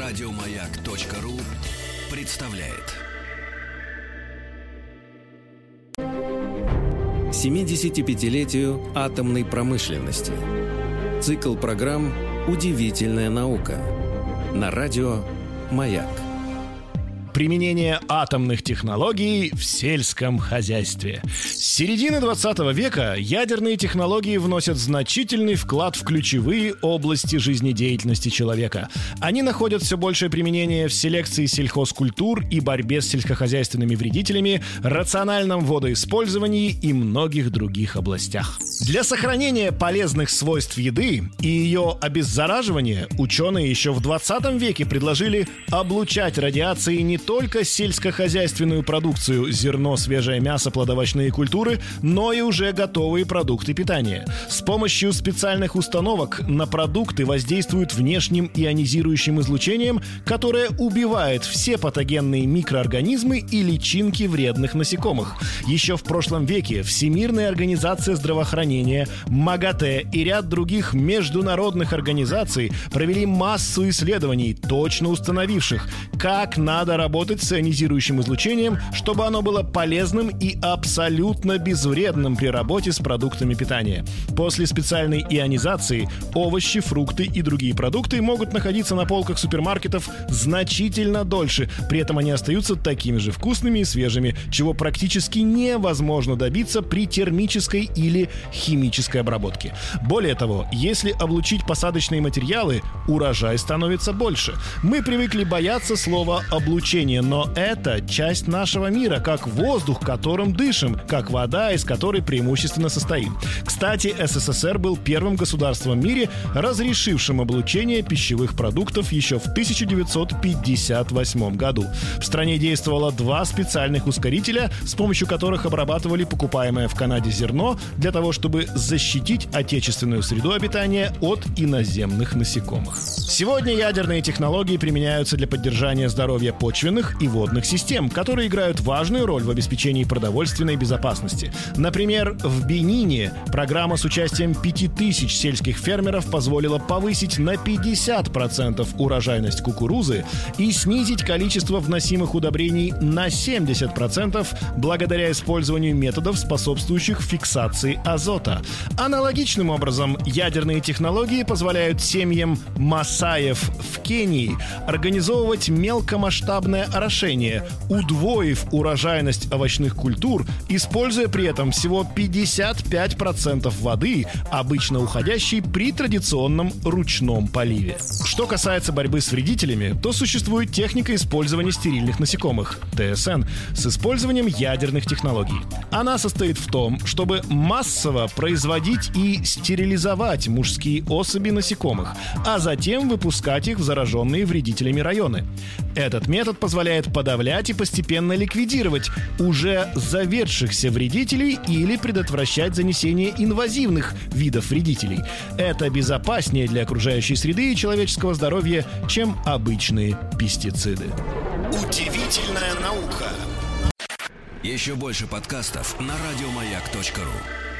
Радиомаяк.ру представляет 75-летию атомной промышленности. Цикл программ «Удивительная наука» на радио «Маяк». Применение атомных технологий в сельском хозяйстве. С середины 20 века ядерные технологии вносят значительный вклад в ключевые области жизнедеятельности человека. Они находят все большее применение в селекции сельхозкультур и борьбе с сельскохозяйственными вредителями, рациональном водоиспользовании и многих других областях. Для сохранения полезных свойств еды и ее обеззараживания ученые еще в 20 веке предложили облучать радиацией не только сельскохозяйственную продукцию, зерно, свежее мясо, плодовочные культуры, но и уже готовые продукты питания. С помощью специальных установок на продукты воздействуют внешним ионизирующим излучением, которое убивает все патогенные микроорганизмы и личинки вредных насекомых. Еще в прошлом веке Всемирная организация здравоохранения, МАГАТЭ и ряд других международных организаций провели массу исследований, точно установивших, как надо работать с ионизирующим излучением, чтобы оно было полезным и абсолютно безвредным при работе с продуктами питания. После специальной ионизации овощи, фрукты и другие продукты могут находиться на полках супермаркетов значительно дольше, при этом они остаются такими же вкусными и свежими, чего практически невозможно добиться при термической или химической обработке. Более того, если облучить посадочные материалы, урожай становится больше. Мы привыкли бояться слова «облучение», но это часть нашего мира, как воздух, которым дышим, как вода, из которой преимущественно состоим. Кстати, СССР был первым государством в мире, разрешившим облучение пищевых продуктов еще в 1958 году. В стране действовало 2 специальных ускорителя, с помощью которых обрабатывали покупаемое в Канаде зерно для того, чтобы защитить отечественную среду обитания от иноземных насекомых. Сегодня ядерные технологии применяются для поддержания здоровья почвенных и водных систем, которые играют важную роль в обеспечении продовольственной безопасности. Например, в Бенине программа с участием 5000 сельских фермеров позволила повысить на 50% урожайность кукурузы и снизить количество вносимых удобрений на 70% благодаря использованию методов, способствующих фиксации азота. Аналогичным образом, ядерные технологии позволяют семьям масаев в Кении организовывать мелкомасштабное орошение, удвоив урожайность овощных культур, используя при этом всего 55% воды, обычно уходящей при традиционном ручном поливе. Что касается борьбы с вредителями, то существует техника использования стерильных насекомых – ТСН, с использованием ядерных технологий. Она состоит в том, чтобы массово производить и стерилизовать мужские особи насекомых, а затем выпускать их в зараженные вредителями районы. Этот метод позволяет подавлять и постепенно ликвидировать уже заведшихся вредителей или предотвращать занесение инвазивных видов вредителей. Это безопаснее для окружающей среды и человеческого здоровья, чем обычные пестициды. Удивительная наука. Еще больше подкастов на радиомаяк.ру.